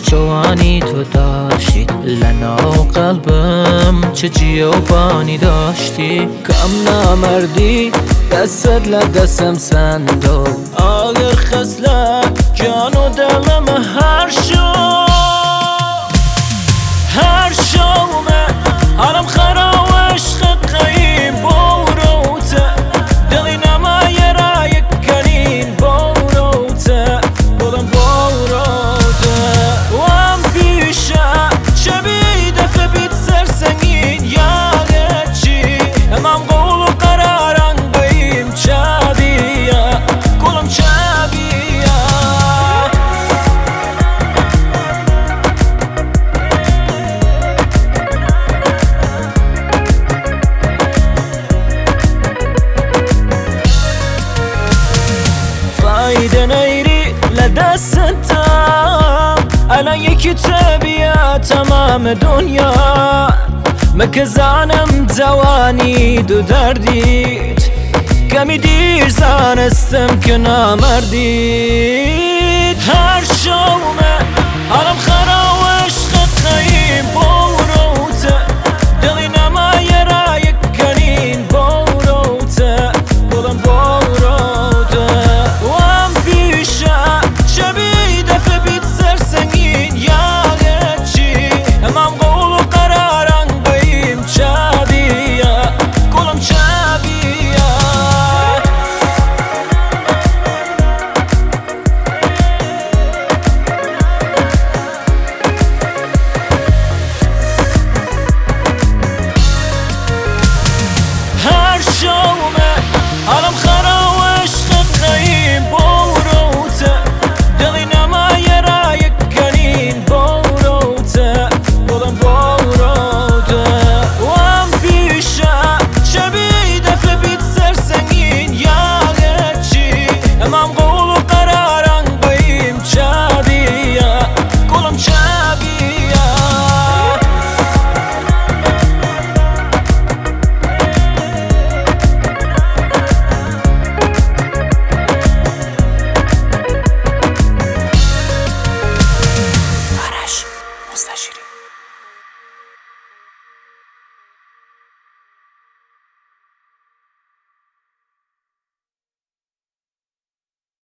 جوانی تو داشتی لنا و قلبم چه جیوبانی داشتی کم نمردی دست لدستم سندو آگر خسلت جان و دلم هر شومه حالم خرا و عشق قیم بوروته دلی نمایه را یکنین بوروته بودم بوروته وام پیشه چه بی دفع بید سرسنگین یاده چی امام قول و قرارن بیم چابیه کلم چابیه فایده نیری لدستم الان یکی تبیه تمام دنیا مکه زانم جوانی دو دردید کمی دیر زانستم که نامردید هر شومه حالم خرا و عشق قیم